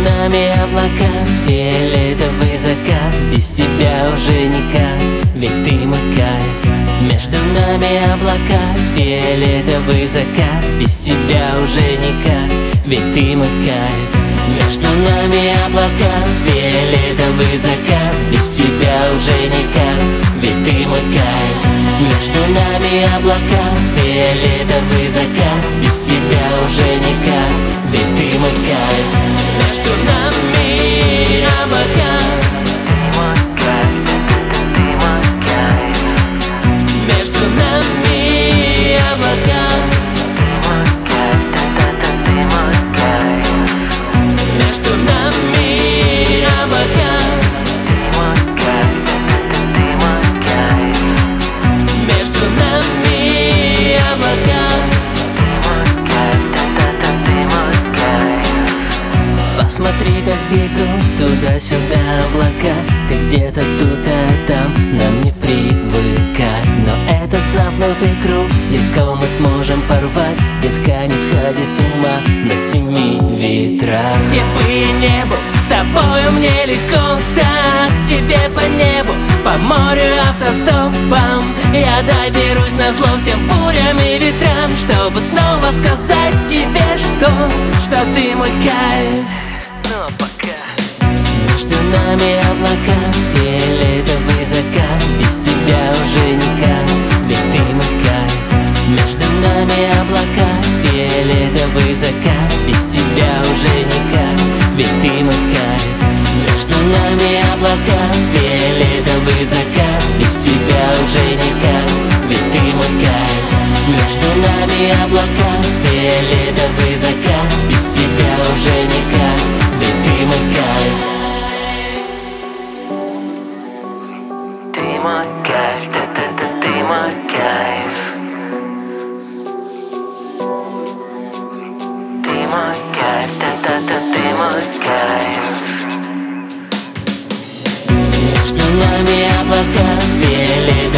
нами облака, фиолетовый закат. Без тебя уже никак, ведь ты мой кайф. Между нами облака, фиолетовый закат. Без тебя уже никак, ведь ты мой кайф. Между нами облака, фиолетовый закат. Без тебя уже никак, ведь ты мой кайф. Между нами облака, фиолетовый закат. Без тебя уже никак, ведь ты мой кайф. Между нами облака, между нами облака, между нами облака, между нами облака. Посмотри, как бегут туда-сюда облака. Ты где-то тут, а там нам не привыкать. Но этот замкнутый круг легко мы сможем порвать. Детка, не сходи с ума на 7 ветрах. Где бы я не был, с тобою мне легко так. Тебе по небу, по морю автостопом. Я доберусь назло всем бурям и ветрам, чтобы снова сказать тебе, что ты мой кайф. Ну, пока. Между нами облака, фиолетовый закат. Без тебя уже никак, ведь ты мой кайф. Между нами облака, фиолетовый закат. Без тебя уже никак, ведь ты мой кайф. Между нами облака, фиолетовый закат. Без тебя уже никак, ведь ты мой кайф. Между нами облака, фиолетовый закат. Без тебя уже никак, ведь ты мой кайф. Ты мой кайф, ты мой кайф. Ты мой кайф, ты мой кайф. Между нами облака, фиолетовый